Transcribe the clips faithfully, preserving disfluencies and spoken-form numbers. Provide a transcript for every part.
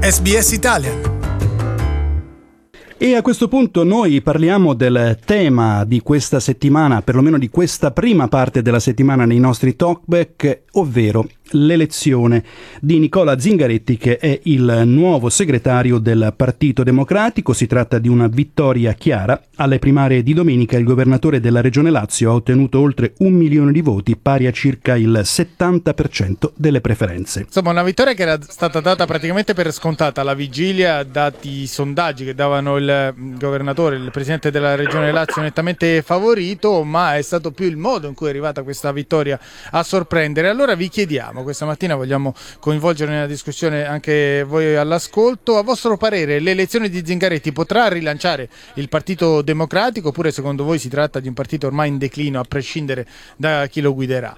S B S Italian. E a questo punto noi parliamo del tema di questa settimana, perlomeno di questa prima parte della settimana nei nostri talkback, ovvero l'elezione di Nicola Zingaretti, che è il nuovo segretario del Partito Democratico. Si tratta di una vittoria chiara. Alle primarie di domenica il governatore della Regione Lazio ha ottenuto oltre un milione di voti, pari a circa il settanta per cento delle preferenze. Insomma, una vittoria che era stata data praticamente per scontata alla vigilia, dati i sondaggi che davano il governatore, il presidente della Regione Lazio nettamente favorito, ma è stato più il modo in cui è arrivata questa vittoria a sorprendere. Allora vi chiediamo, questa mattina vogliamo coinvolgere nella discussione anche voi all'ascolto, a vostro parere l'elezione di Zingaretti potrà rilanciare il Partito Democratico, oppure secondo voi si tratta di un partito ormai in declino a prescindere da chi lo guiderà?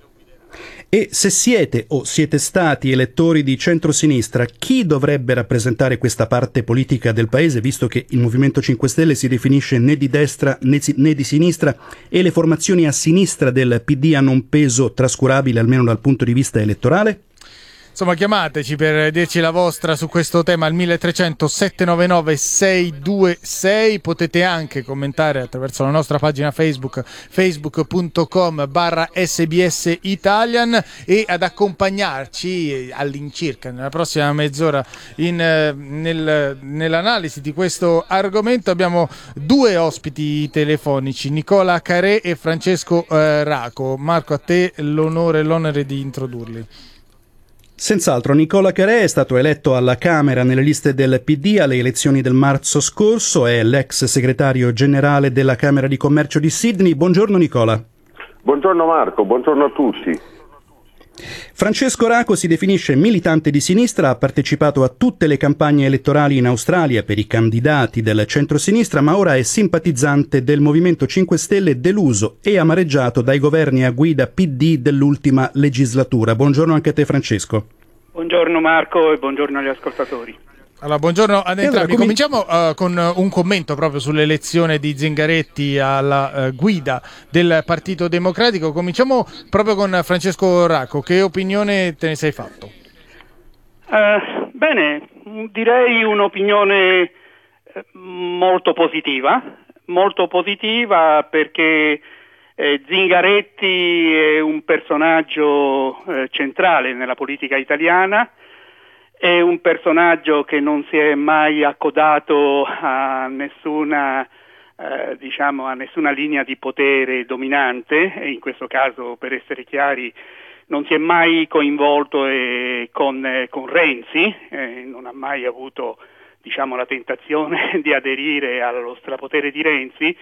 E se siete o siete stati elettori di centrosinistra, chi dovrebbe rappresentare questa parte politica del paese, visto che il Movimento cinque Stelle si definisce né di destra né, né di sinistra e le formazioni a sinistra del P D hanno un peso trascurabile almeno dal punto di vista elettorale? Insomma, chiamateci per dirci la vostra su questo tema al mille trecento sette nove nove sei due sei. Potete anche commentare attraverso la nostra pagina Facebook, facebook punto com barra S B S Italian, e ad accompagnarci all'incirca nella prossima mezz'ora in, nel, nell'analisi di questo argomento abbiamo due ospiti telefonici, Nicola Carè e Francesco eh, Raco. Marco, a te l'onore e l'onere di introdurli. Senz'altro, Nicola Carè è stato eletto alla Camera nelle liste del P D alle elezioni del marzo scorso, è l'ex segretario generale della Camera di Commercio di Sydney. Buongiorno Nicola. Buongiorno Marco, buongiorno a tutti. Francesco Raco si definisce militante di sinistra, ha partecipato a tutte le campagne elettorali in Australia per i candidati del centrosinistra, ma ora è simpatizzante del Movimento cinque Stelle, deluso e amareggiato dai governi a guida P D dell'ultima legislatura. Buongiorno anche a te Francesco. Buongiorno Marco e buongiorno agli ascoltatori. Allora, buongiorno ad entrambi. Allora, com- Cominciamo uh, con un commento proprio sull'elezione di Zingaretti alla uh, guida del Partito Democratico. Cominciamo proprio con Francesco Raco. Che opinione te ne sei fatto? Uh, bene, direi un'opinione molto positiva, molto positiva perché eh, Zingaretti è un personaggio eh, centrale nella politica italiana. È un personaggio che non si è mai accodato a nessuna, eh, diciamo, a nessuna linea di potere dominante, e in questo caso, per essere chiari, non si è mai coinvolto eh, con, eh, con Renzi, eh, non ha mai avuto, diciamo, la tentazione di aderire allo strapotere di Renzi.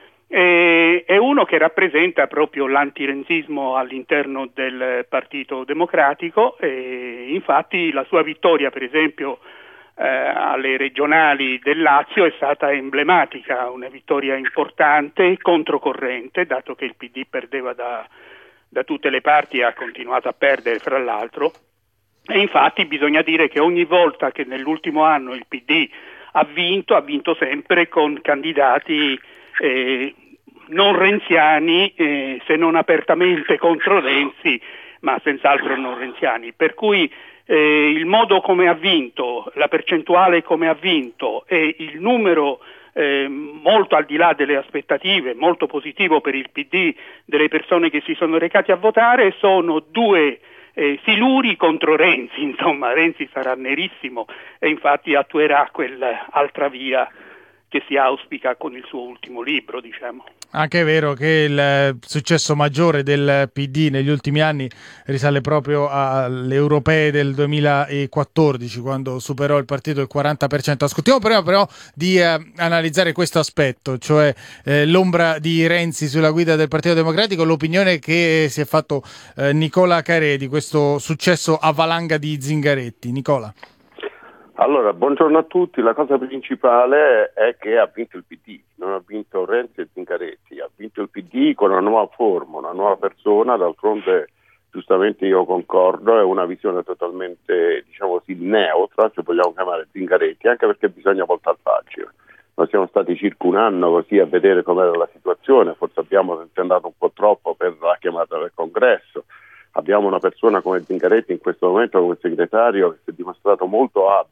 Eh, è uno che rappresenta proprio l'antirenzismo all'interno del Partito Democratico, e infatti la sua vittoria, per esempio, eh, alle regionali del Lazio è stata emblematica, una vittoria importante, controcorrente, dato che il P D perdeva da, da tutte le parti e ha continuato a perdere fra l'altro. E infatti bisogna dire che ogni volta che nell'ultimo anno il P D ha vinto, ha vinto sempre con candidati eh, non renziani, eh, se non apertamente contro Renzi, ma senz'altro non renziani. Per cui eh, il modo come ha vinto, la percentuale come ha vinto e il numero eh, molto al di là delle aspettative, molto positivo per il P D, delle persone che si sono recati a votare, sono due eh, siluri contro Renzi. Insomma, Renzi sarà nerissimo e infatti attuerà quell'altra via che si auspica con il suo ultimo libro, diciamo. Anche è vero che il successo maggiore del P D negli ultimi anni risale proprio alle europee del duemilaquattordici, quando superò il partito il quaranta per cento. Ascoltiamo prima però di eh, analizzare questo aspetto, cioè eh, l'ombra di Renzi sulla guida del Partito Democratico, l'opinione che si è fatto eh, Nicola Carè di questo successo a valanga di Zingaretti. Nicola. Allora, buongiorno a tutti. La cosa principale è che ha vinto il P D, non ha vinto Renzi e Zingaretti, ha vinto il P D con una nuova forma, una nuova persona. D'altronde, giustamente io concordo, è una visione totalmente, diciamo così, neutra, se vogliamo chiamare Zingaretti, anche perché bisogna voltare pagina. Noi siamo stati circa un anno così a vedere com'era la situazione, forse abbiamo tentato un po' troppo per la chiamata del congresso. Abbiamo una persona come Zingaretti in questo momento come segretario che si è dimostrato molto abile, non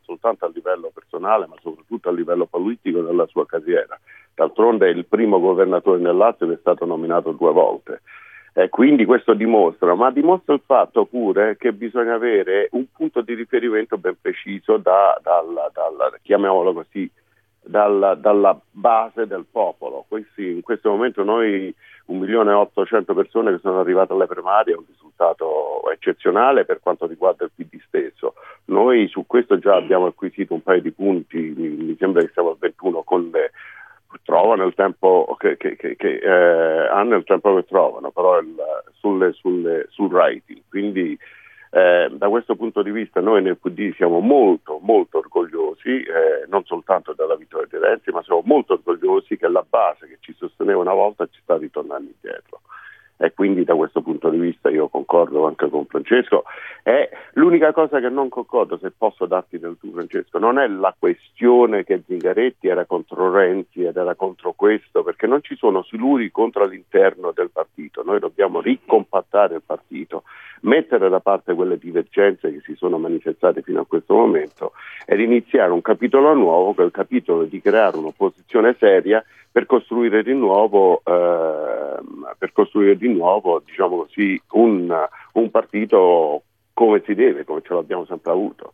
soltanto a livello personale, ma soprattutto a livello politico nella sua carriera. D'altronde è il primo governatore nel Lazio che è stato nominato due volte. E quindi questo dimostra, ma dimostra il fatto pure che bisogna avere un punto di riferimento ben preciso da, dal, dal, chiamiamolo così, dal, dalla base del popolo. Questi, in questo momento noi un milione e ottocento persone che sono arrivate alle primarie è un risultato eccezionale per quanto riguarda il P D stesso. Noi su questo già abbiamo acquisito un paio di punti, mi, mi sembra che siamo al ventuno con le trovano il tempo che, che, che, che eh, hanno il tempo che trovano, però il, sulle, sulle, sul rating. Quindi eh, da questo punto di vista noi nel P D siamo molto molto orgogliosi, eh, non soltanto della vittoria di Renzi, ma siamo molto orgogliosi che la base che ci sosteneva una volta ci sta ritornando indietro. E quindi da questo punto di vista io concordo anche con Francesco. È l'unica cosa che non concordo, se posso darti del tu Francesco, non è la questione che Zingaretti era contro Renzi ed era contro questo, perché non ci sono siluri contro all'interno del partito. Noi dobbiamo ricompattare il partito, mettere da parte quelle divergenze che si sono manifestate fino a questo momento ed iniziare un capitolo nuovo, che è il capitolo di creare un'opposizione seria per costruire di nuovo eh, per costruire di nuovo diciamo così un, un partito come si deve, come ce l'abbiamo sempre avuto.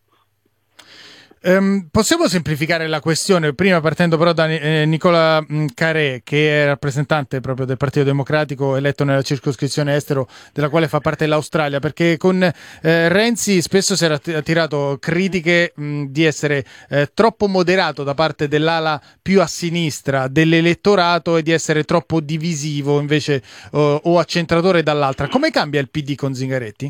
Um, possiamo semplificare la questione, prima partendo però da eh, Nicola mh, Carè, che è rappresentante proprio del Partito Democratico eletto nella circoscrizione estero della quale fa parte l'Australia, perché con eh, Renzi spesso si era attirato critiche mh, di essere eh, troppo moderato da parte dell'ala più a sinistra dell'elettorato e di essere troppo divisivo invece o, o accentratore dall'altra. Come cambia il P D con Zingaretti?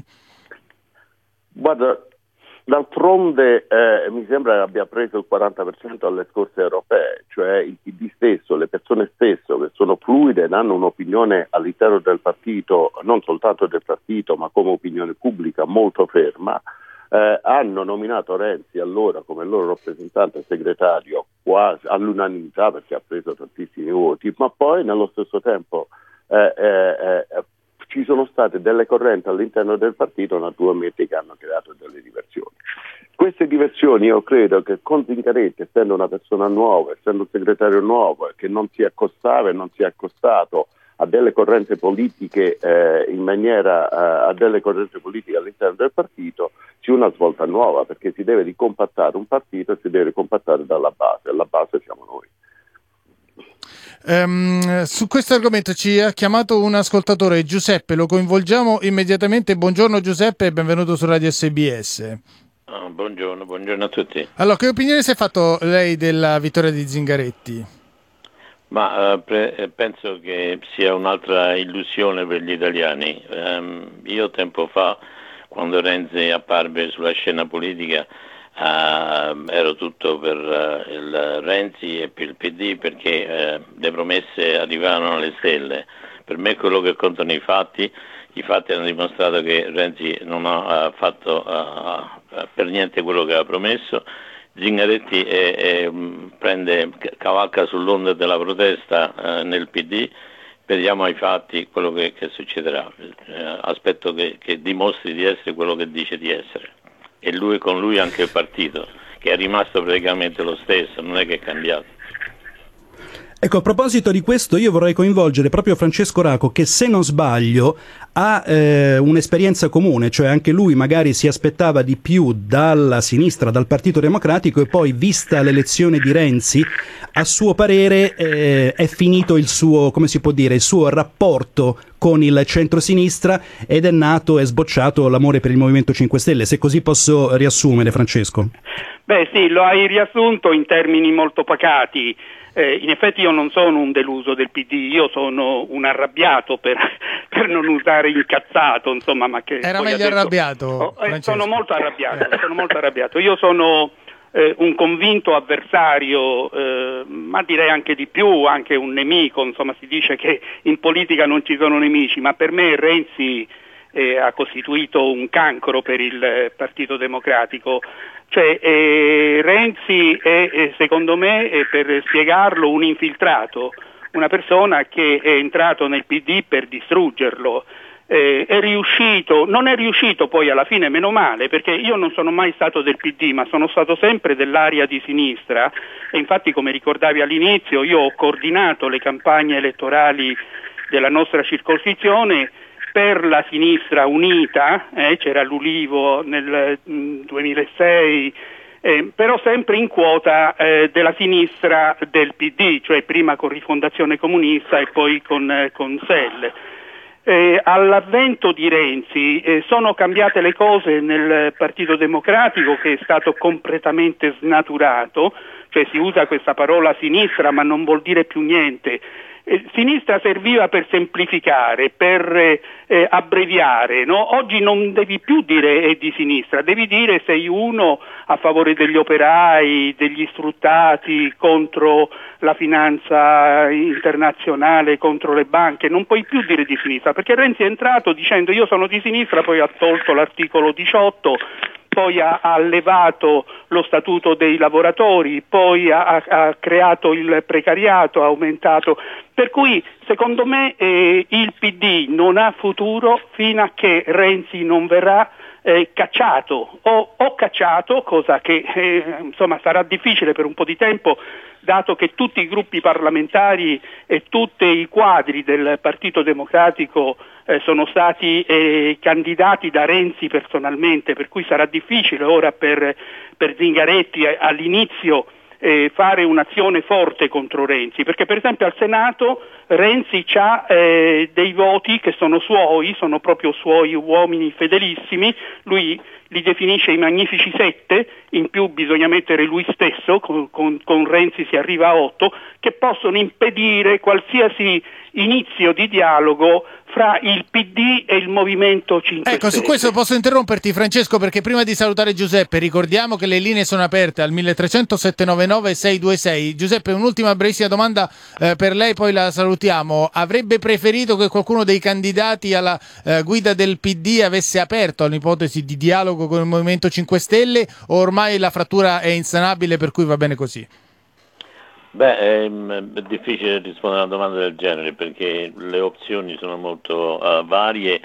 Guarda, d'altronde eh, mi sembra che abbia preso il quaranta per cento alle scorse europee, cioè il P D stesso, le persone stesse che sono fluide ed hanno un'opinione all'interno del partito, non soltanto del partito ma come opinione pubblica molto ferma, eh, hanno nominato Renzi allora come loro rappresentante segretario quasi all'unanimità perché ha preso tantissimi voti, ma poi nello stesso tempo eh, eh, eh, ci sono state delle correnti all'interno del partito naturalmente che hanno creato delle diversioni. Queste diversioni io credo che con Zingaretti, essendo una persona nuova, essendo un segretario nuovo, che non si accostava e non si è accostato a delle correnti politiche eh, in maniera eh, a delle correnti politiche all'interno del partito, c'è una svolta nuova perché si deve ricompattare un partito e si deve ricompattare dalla base, e la base siamo noi. Um, su questo argomento ci ha chiamato un ascoltatore, Giuseppe, lo coinvolgiamo immediatamente. Buongiorno Giuseppe e benvenuto su Radio S B S. Oh, buongiorno, buongiorno a tutti. Allora, che opinione si è fatto lei della vittoria di Zingaretti? Ma uh, pre- penso che sia un'altra illusione per gli italiani. Um, io tempo fa, quando Renzi apparve sulla scena politica, Uh, ero tutto per uh, il Renzi e per il P D perché uh, le promesse arrivavano alle stelle. Per me quello che contano i fatti, i fatti hanno dimostrato che Renzi non ha uh, fatto uh, uh, per niente quello che aveva promesso. Zingaretti è, è, prende, cavalca sull'onda della protesta uh, nel P D. Vediamo ai fatti quello che, che succederà. Uh, aspetto che, che dimostri di essere quello che dice di essere. E lui con lui anche il partito, che è rimasto praticamente lo stesso, non è che è cambiato. Ecco, a proposito di questo io vorrei coinvolgere proprio Francesco Raco, che se non sbaglio ha eh, un'esperienza comune, cioè anche lui magari si aspettava di più dalla sinistra, dal Partito Democratico, e poi vista l'elezione di Renzi, a suo parere eh, è finito il suo, come si può dire, il suo rapporto con il centrosinistra ed è nato e sbocciato l'amore per il Movimento cinque Stelle, se così posso riassumere, Francesco. Beh sì, lo hai riassunto in termini molto pacati. Eh, in effetti io non sono un deluso del P D, io sono un arrabbiato per, per non usare incazzato, insomma, ma che era meglio adesso, arrabbiato. Oh, eh, sono molto arrabbiato, sono molto arrabbiato. Io sono eh, un convinto avversario, eh, ma direi anche di più, anche un nemico, insomma, si dice che in politica non ci sono nemici, ma per me Renzi eh, ha costituito un cancro per il eh, Partito Democratico. Cioè eh, Renzi è, è secondo me, è, per spiegarlo, un infiltrato, una persona che è entrato nel P D per distruggerlo. eh, è riuscito, non è riuscito poi alla fine, meno male, perché io non sono mai stato del P D, ma sono stato sempre dell'area di sinistra, e infatti, come ricordavi all'inizio, io ho coordinato le campagne elettorali della nostra circoscrizione per la sinistra unita, eh, c'era l'Ulivo nel mh, duemilasei, eh, però sempre in quota eh, della sinistra del P D, cioè prima con Rifondazione Comunista e poi con, eh, con S E L. Eh, all'avvento di Renzi eh, sono cambiate le cose nel Partito Democratico, che è stato completamente snaturato, cioè si usa questa parola sinistra ma non vuol dire più niente. Eh, sinistra serviva per semplificare, per eh, eh, abbreviare, no? Oggi non devi più dire è di sinistra, devi dire sei uno a favore degli operai, degli sfruttati, contro la finanza internazionale, contro le banche, non puoi più dire di sinistra, perché Renzi è entrato dicendo io sono di sinistra, poi ha tolto l'articolo diciotto, poi ha, ha levato lo statuto dei lavoratori, poi ha, ha creato il precariato, ha aumentato, per cui secondo me eh, il P D non ha futuro fino a che Renzi non verrà eh, cacciato o, o cacciato, cosa che eh, insomma sarà difficile per un po' di tempo, dato che tutti i gruppi parlamentari e tutti i quadri del Partito Democratico eh, sono stati eh, candidati da Renzi personalmente, per cui sarà difficile ora per, per Zingaretti eh, all'inizio eh, fare un'azione forte contro Renzi, perché per esempio al Senato Renzi ha eh, dei voti che sono suoi, sono proprio suoi uomini fedelissimi, lui li definisce i magnifici sette, in più bisogna mettere lui stesso, con, con, con Renzi si arriva a otto, che possono impedire qualsiasi inizio di dialogo fra il P D e il Movimento cinque Stelle. Ecco, su questo posso interromperti, Francesco, perché prima di salutare Giuseppe ricordiamo che le linee sono aperte al milletrecento settecentonovantanove seicentodue. Giuseppe, un'ultima brevissima domanda eh, per lei, poi la salutiamo. Avrebbe preferito che qualcuno dei candidati alla eh, guida del P D avesse aperto all'ipotesi di dialogo con il Movimento cinque Stelle, o ormai la frattura è insanabile per cui va bene così? Beh, è, è difficile rispondere a una domanda del genere, perché le opzioni sono molto uh, varie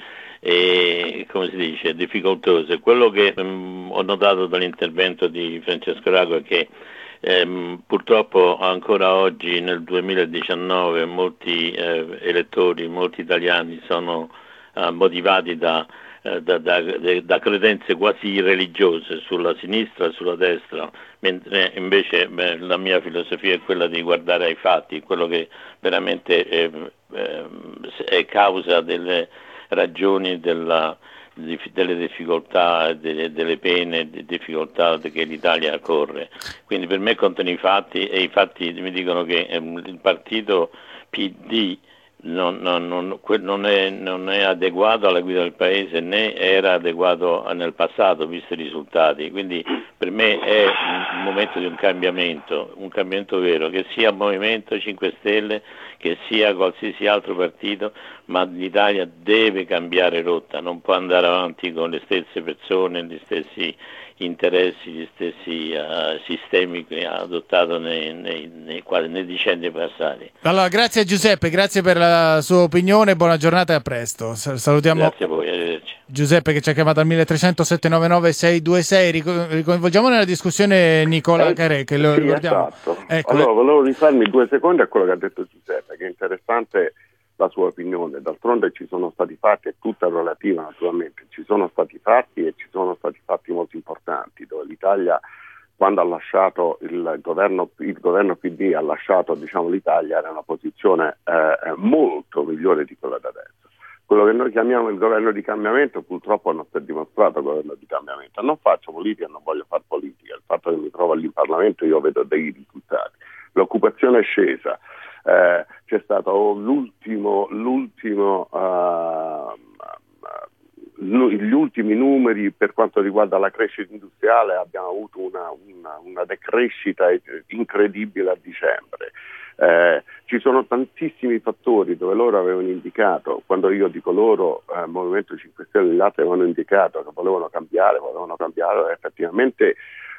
e, come si dice, difficoltose. Quello che um, ho notato dall'intervento di Francesco Rago è che um, purtroppo ancora oggi, nel duemiladiciannove, molti uh, elettori, molti italiani sono uh, motivati da Da, da, da credenze quasi religiose sulla sinistra e sulla destra, mentre invece beh, la mia filosofia è quella di guardare ai fatti, quello che veramente è, è, è causa delle ragioni della, delle difficoltà, delle, delle pene, delle difficoltà che l'Italia corre. Quindi per me contano i fatti, e i fatti mi dicono che ehm, il partito P D Non, non, non, non, è, non è adeguato alla guida del paese, né era adeguato nel passato visto i risultati, quindi per me è un momento di un cambiamento, un cambiamento vero, che sia Movimento cinque Stelle, che sia qualsiasi altro partito, ma l'Italia deve cambiare rotta, non può andare avanti con le stesse persone, gli stessi interessi, gli stessi uh, sistemi che ha adottato nei, nei, nei, nei decenni passati. Allora, grazie a Giuseppe, grazie per la sua opinione, buona giornata e a presto. Salutiamo grazie a voi, arrivederci. Giuseppe, che ci ha chiamato al milletrecento settecentonovantanove seicentodue. Ricoinvolgiamo nella discussione Nicola eh, Carè, che lo sì, ricordiamo. Esatto. Ecco. Allora, volevo rifarmi due secondi a quello che ha detto Giuseppe, che è interessante la sua opinione. D'altronde ci sono stati fatti, è tutta relativa naturalmente, ci sono stati fatti e ci sono stati fatti molto importanti, dove l'Italia, quando ha lasciato il governo, il governo P D ha lasciato, diciamo, l'Italia, era in una posizione eh, molto migliore di quella da adesso. Quello che noi chiamiamo il governo di cambiamento purtroppo non si è dimostrato governo di cambiamento. Non faccio politica, non voglio fare politica, il fatto che mi trovo lì in Parlamento io vedo dei risultati. L'occupazione è scesa. Eh, c'è stato l'ultimo, l'ultimo uh, uh, gli ultimi numeri per quanto riguarda la crescita industriale, abbiamo avuto una, una, una decrescita incredibile a dicembre. Eh, ci sono tantissimi fattori dove loro avevano indicato, quando io dico loro, eh, Movimento cinque Stelle e gli altri avevano indicato che volevano cambiare, volevano cambiare, effettivamente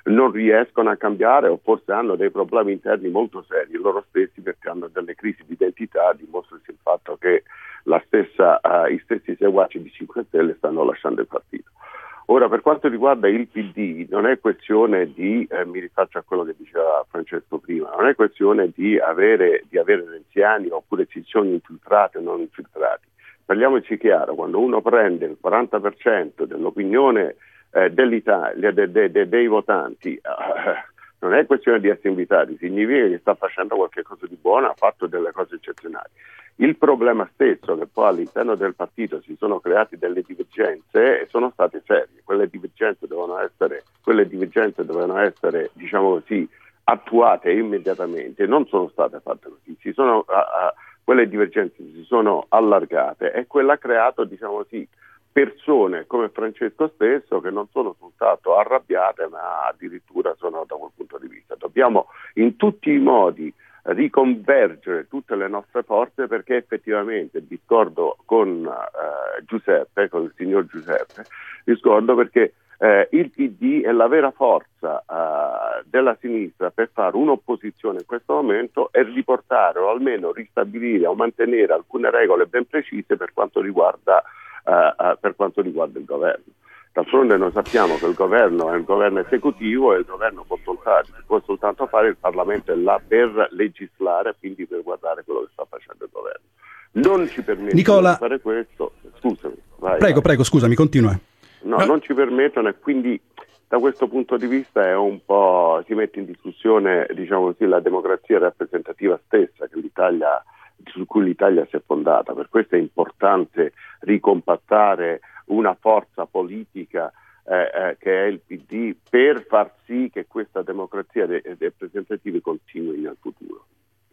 non riescono a cambiare o forse hanno dei problemi interni molto seri loro stessi, perché hanno delle crisi di identità, dimostrasi il fatto che la stessa, uh, i stessi seguaci di cinque Stelle stanno lasciando il partito. Ora, per quanto riguarda il P D, non è questione di, eh, mi rifaccio a quello che diceva Francesco prima, non è questione di avere, di avere renziani oppure ciccioni infiltrati o non infiltrati. Parliamoci chiaro, quando uno prende il quaranta per cento dell'opinione eh, dell'Italia, de, de, de, dei votanti, eh, non è questione di essere invitati, significa che sta facendo qualche cosa di buono, ha fatto delle cose eccezionali. Il problema stesso che poi all'interno del partito si sono create delle divergenze e sono state serie, quelle divergenze devono essere, quelle divergenze dovevano essere, diciamo così, attuate immediatamente, non sono state fatte così, si sono, uh, uh, quelle divergenze si sono allargate e quella ha creato, diciamo così, persone come Francesco stesso che non sono soltanto arrabbiate ma addirittura sono da quel punto di vista. Dobbiamo in tutti i modi riconvergere tutte le nostre forze, perché effettivamente discordo con eh, Giuseppe, con il signor Giuseppe, discordo perché eh, il P D è la vera forza eh, della sinistra per fare un'opposizione in questo momento e riportare o almeno ristabilire o mantenere alcune regole ben precise per quanto riguarda, eh, eh, per quanto riguarda il governo. D'altronde noi sappiamo che il governo è un governo esecutivo e il governo può soltanto, può soltanto fare, il Parlamento è là per legislare, quindi per guardare quello che sta facendo il governo. Non ci permettono Nicola... di fare questo, scusami. Vai, prego, vai. prego, scusami, continua. No, no, non ci permettono e quindi da questo punto di vista è un po', si mette in discussione, diciamo così, la democrazia rappresentativa stessa che l'Italia, su cui l'Italia si è fondata. Per questo è importante ricompattare una forza politica eh, eh, che è il P D per far sì che questa democrazia de- rappresentativa continui nel futuro.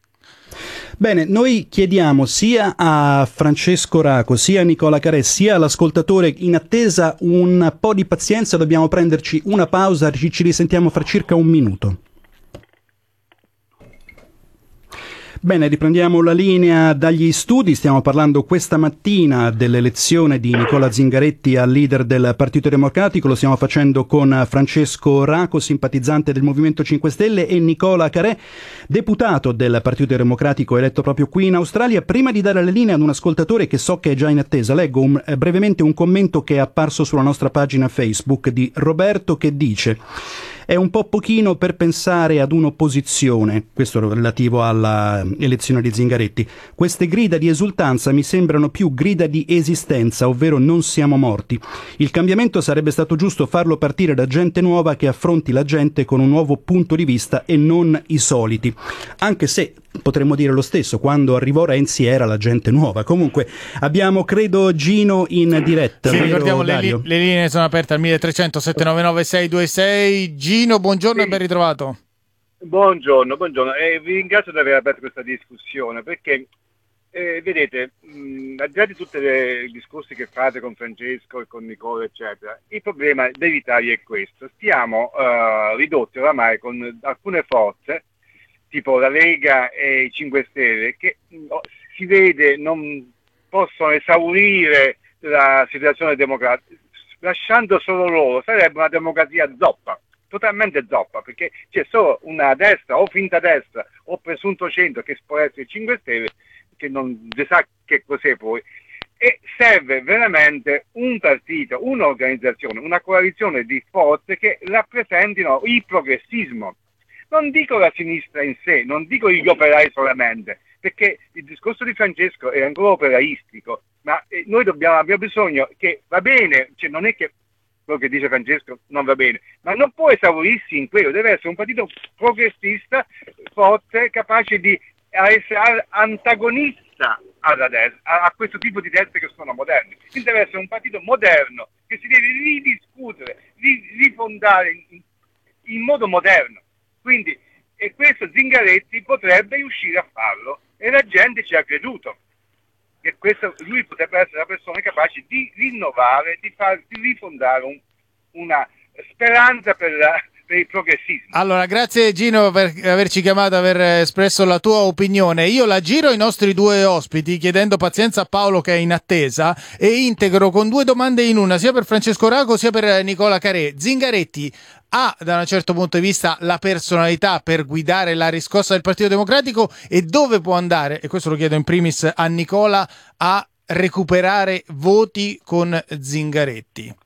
Bene, noi chiediamo sia a Francesco Raco, sia a Nicola Carè, sia all'ascoltatore, in attesa un po' di pazienza, dobbiamo prenderci una pausa, ci, ci risentiamo fra circa un minuto. Bene, riprendiamo la linea dagli studi, stiamo parlando questa mattina dell'elezione di Nicola Zingaretti al leader del Partito Democratico, lo stiamo facendo con Francesco Raco, simpatizzante del Movimento cinque Stelle, e Nicola Carè, deputato del Partito Democratico eletto proprio qui in Australia. Prima di dare la linea ad un ascoltatore che so che è già in attesa, leggo un, eh, brevemente un commento che è apparso sulla nostra pagina Facebook di Roberto che dice: è un po' pochino per pensare ad un'opposizione, questo relativo alla elezione di Zingaretti. Queste grida di esultanza mi sembrano più grida di esistenza, ovvero non siamo morti. Il cambiamento sarebbe stato giusto farlo partire da gente nuova che affronti la gente con un nuovo punto di vista e non i soliti. Anche se potremmo dire lo stesso, quando arrivò Renzi era la gente nuova. Comunque abbiamo, credo, Gino in diretta. Sì, vero, ricordiamo le, li- le linee sono aperte al uno tre zero zero sette nove nove sei due sei. Gino, buongiorno, sì. E ben ritrovato. Buongiorno, buongiorno. E vi ringrazio di aver aperto questa discussione perché eh, vedete, mh, al di là di tutti i discorsi che fate con Francesco e con Nicola eccetera, il problema dell'Italia è questo: stiamo uh, ridotti oramai con alcune forze tipo la Lega e i cinque Stelle che oh, si vede non possono esaurire la situazione democratica, lasciando solo loro. Sarebbe una democrazia zoppa, totalmente zoppa, perché c'è solo una destra o finta destra o presunto centro, che può essere i cinque Stelle, che non si sa che cos'è poi, e serve veramente un partito, un'organizzazione, una coalizione di forze che rappresentino il progressismo. Non dico la sinistra in sé, non dico gli operai solamente, perché il discorso di Francesco è ancora operaistico, ma eh, noi dobbiamo, abbiamo bisogno che, va bene, cioè non è che quello che dice Francesco non va bene, ma non può esaurirsi in quello, deve essere un partito progressista, forte, capace di essere antagonista alla destra, a, a questo tipo di destre che sono moderni. Quindi deve essere un partito moderno, che si deve ridiscutere, rifondare in, in modo moderno. Quindi, e questo Zingaretti potrebbe riuscire a farlo, e la gente ci ha creduto, che questo, lui potrebbe essere la persona capace di rinnovare, di, far, di rifondare un, una speranza per la, per il progressismo. Allora, grazie Gino per averci chiamato, aver espresso la tua opinione. Io la giro ai nostri due ospiti chiedendo pazienza a Paolo che è in attesa e integro con due domande in una, sia per Francesco Raco sia per Nicola Carè. Zingaretti ha da un certo punto di vista la personalità per guidare la riscossa del Partito Democratico e dove può andare, e questo lo chiedo in primis a Nicola, a recuperare voti con Zingaretti?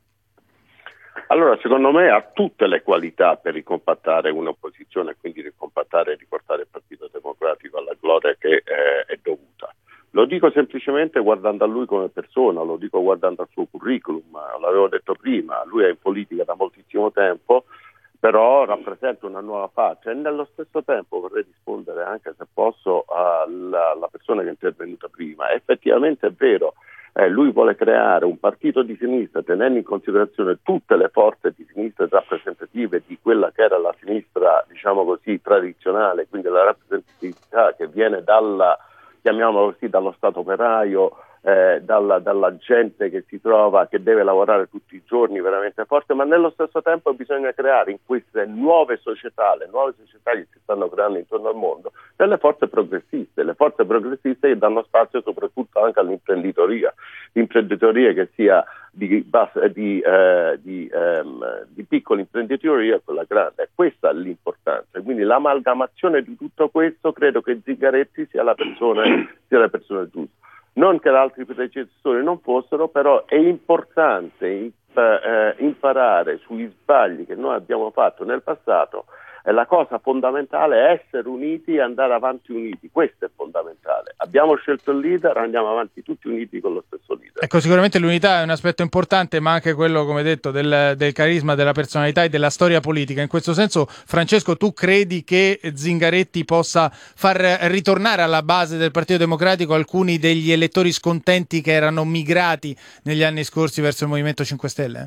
Allora, secondo me ha tutte le qualità per ricompattare un'opposizione, quindi ricompattare e riportare il Partito Democratico alla gloria che eh, è dovuta. Lo dico semplicemente guardando a lui come persona, lo dico guardando al suo curriculum, l'avevo detto prima, lui è in politica da moltissimo tempo, però rappresenta una nuova faccia e nello stesso tempo vorrei rispondere anche, se posso, alla, alla persona che è intervenuta prima. Effettivamente è vero. Eh, lui vuole creare un partito di sinistra tenendo in considerazione tutte le forze di sinistra rappresentative di quella che era la sinistra, diciamo così, tradizionale, quindi la rappresentatività che viene dalla, chiamiamolo così, dallo Stato operaio, eh, dalla, dalla gente che si trova, che deve lavorare tutti i giorni veramente forte, ma nello stesso tempo bisogna creare in queste nuove società, le nuove società che si stanno creando intorno al mondo, delle forze progressiste, le forze progressiste che danno spazio soprattutto anche all'imprenditoria, l'imprenditoria che sia di, di, eh, di, ehm, di piccola imprenditoria e quella grande. Questa è l'importanza, quindi l'amalgamazione di tutto questo credo che Zingaretti sia la persona, sia la persona giusta. Non che altri predecessori non fossero, però è importante imp- eh, imparare sugli sbagli che noi abbiamo fatto nel passato. E la cosa fondamentale è essere uniti e andare avanti uniti, questo è fondamentale. Abbiamo scelto il leader, andiamo avanti tutti uniti con lo stesso leader. Ecco, sicuramente l'unità è un aspetto importante, ma anche quello, come detto, del, del carisma, della personalità e della storia politica. In questo senso, Francesco, tu credi che Zingaretti possa far ritornare alla base del Partito Democratico alcuni degli elettori scontenti che erano migrati negli anni scorsi verso il Movimento cinque Stelle?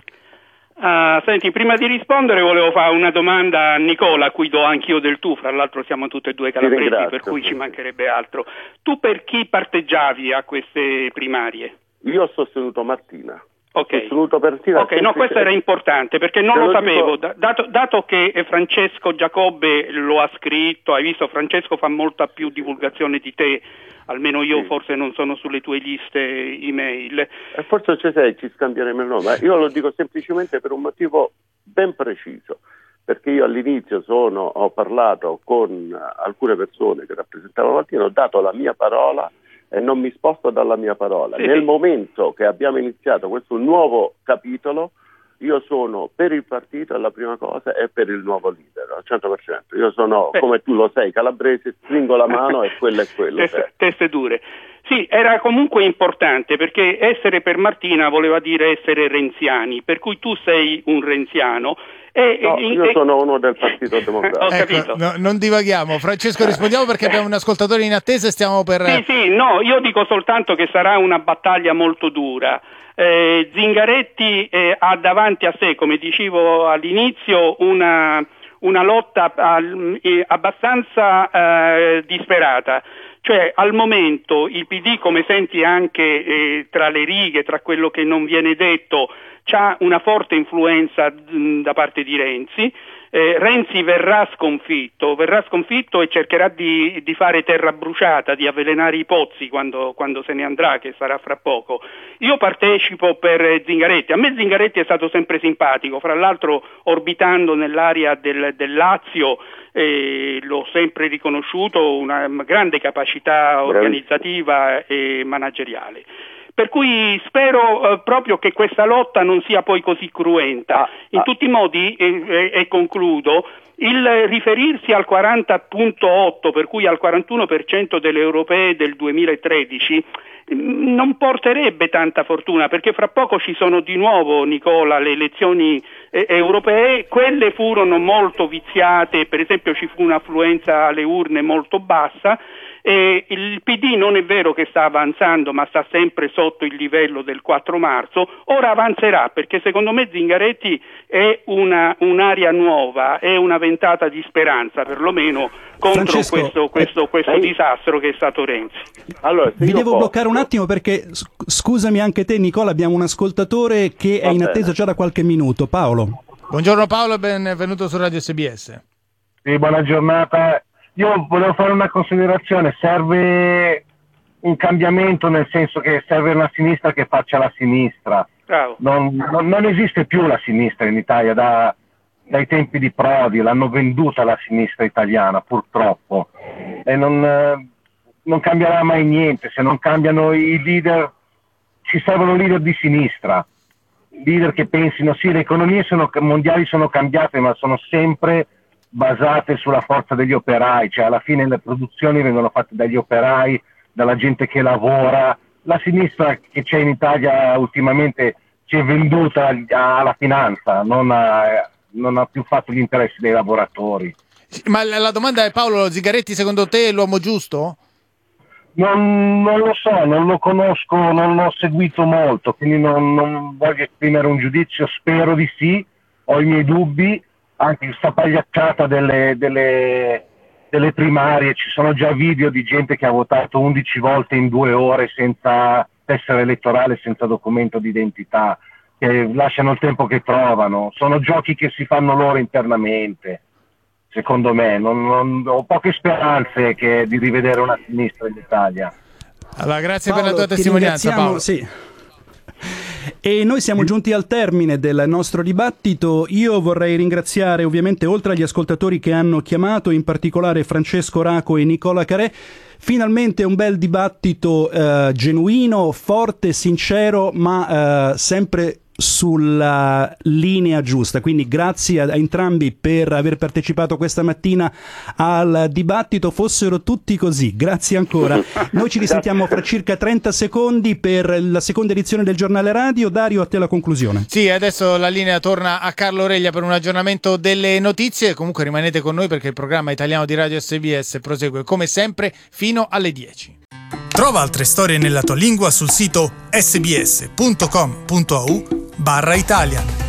Uh, senti, prima di rispondere volevo fare una domanda a Nicola, a cui do anch'io del tu, fra l'altro siamo tutti e due calabresi, per cui ci mancherebbe altro. Tu per chi parteggiavi a queste primarie? Io ho sostenuto Martina. Ok, Martina okay no, questo era importante perché non lo, lo sapevo, dico... dato, dato che Francesco Giacobbe lo ha scritto, hai visto, Francesco fa molta più divulgazione di te, almeno io sì. Forse non sono sulle tue liste email. E forse ci sei, ci scambieremo il nome, io lo dico semplicemente per un motivo ben preciso, perché io all'inizio sono, ho parlato con alcune persone che rappresentavano Martina, ho dato la mia parola e non mi sposto dalla mia parola. Sì, Nel sì. momento che abbiamo iniziato questo nuovo capitolo, io sono per il partito, è la prima cosa, e per il nuovo leader, al cento per cento. Io sono, Beh. come tu lo sai, calabrese, stringo la mano e quello è quello. Teste, teste dure. Sì, era comunque importante perché essere per Martina voleva dire essere renziani, per cui tu sei un renziano. E, no, e, io e... sono uno del Partito Democratico. Ho capito. Ecco, no, non divaghiamo. Francesco, rispondiamo perché abbiamo un ascoltatore in attesa e stiamo per... Sì, sì, no, io dico soltanto che sarà una battaglia molto dura. Eh, Zingaretti eh, ha davanti a sé, come dicevo all'inizio, una, una lotta al, eh, abbastanza eh, disperata. Cioè al momento il P D, come senti anche eh, tra le righe, tra quello che non viene detto, c'ha una forte influenza mh, da parte di Renzi. Eh, Renzi verrà sconfitto, verrà sconfitto e cercherà di, di fare terra bruciata, di avvelenare i pozzi quando, quando se ne andrà, che sarà fra poco. Io partecipo per Zingaretti, a me Zingaretti è stato sempre simpatico, fra l'altro orbitando nell'area del, del Lazio eh, l'ho sempre riconosciuto, una grande capacità organizzativa e manageriale. Per cui spero eh, proprio che questa lotta non sia poi così cruenta. Ah, In ah. tutti i modi, e, e, e concludo, il riferirsi al quaranta virgola otto, per cui al quarantuno per cento delle europee del duemilatredici, non porterebbe tanta fortuna, perché fra poco ci sono di nuovo, Nicola, le elezioni eh, europee. Quelle furono molto viziate, per esempio ci fu un'affluenza alle urne molto bassa. E il P D non è vero che sta avanzando, ma sta sempre sotto il livello del quattro marzo. Ora avanzerà, perché secondo me Zingaretti è una, un'aria nuova, è una ventata di speranza, perlomeno contro Francesco, questo, questo, eh, questo eh, disastro che è stato Renzi. Allora, Vi devo posso... bloccare un attimo perché, scusami anche te Nicola, abbiamo un ascoltatore che Va è in bene. attesa già da qualche minuto. Paolo. Buongiorno Paolo e benvenuto su Radio S B S. Sì, buona giornata. Io volevo fare una considerazione, serve un cambiamento, nel senso che serve una sinistra che faccia la sinistra. Non, non, non esiste più la sinistra in Italia da, dai tempi di Prodi, l'hanno venduta la sinistra italiana purtroppo e non, non cambierà mai niente se non cambiano i leader. Ci servono leader di sinistra, leader che pensino sì, le economie sono, mondiali sono cambiate, ma sono sempre basate sulla forza degli operai, cioè alla fine le produzioni vengono fatte dagli operai, dalla gente che lavora. La sinistra che c'è in Italia ultimamente si è venduta alla finanza, non ha, non ha più fatto gli interessi dei lavoratori. Ma la domanda è, Paolo, Zingaretti secondo te è l'uomo giusto? Non, non lo so, non lo conosco, non l'ho seguito molto, quindi non, non voglio esprimere un giudizio, spero di sì, ho i miei dubbi. Anche questa pagliacciata delle, delle, delle primarie, ci sono già video di gente che ha votato undici volte in due ore senza tessera elettorale, senza documento di identità, che lasciano il tempo che trovano. Sono giochi che si fanno loro internamente, secondo me. Non, non, ho poche speranze che, di rivedere una sinistra in Italia. Allora, grazie Paolo, per la tua testimonianza, Paolo. Sì. E noi siamo giunti al termine del nostro dibattito. Io vorrei ringraziare ovviamente, oltre agli ascoltatori che hanno chiamato, in particolare Francesco Raco e Nicola Carè. Finalmente un bel dibattito eh, genuino, forte, sincero, ma eh, sempre sulla linea giusta. Quindi grazie a entrambi per aver partecipato questa mattina al dibattito. Fossero tutti così, grazie ancora. Noi ci risentiamo fra circa trenta secondi per la seconda edizione del giornale radio. Dario, a te la conclusione. Sì, adesso la linea torna a Carlo Reglia per un aggiornamento delle notizie. Comunque rimanete con noi perché il programma italiano di Radio S B S prosegue come sempre fino alle dieci. Trova altre storie nella tua lingua sul sito sbs punto com punto a u barra Italia.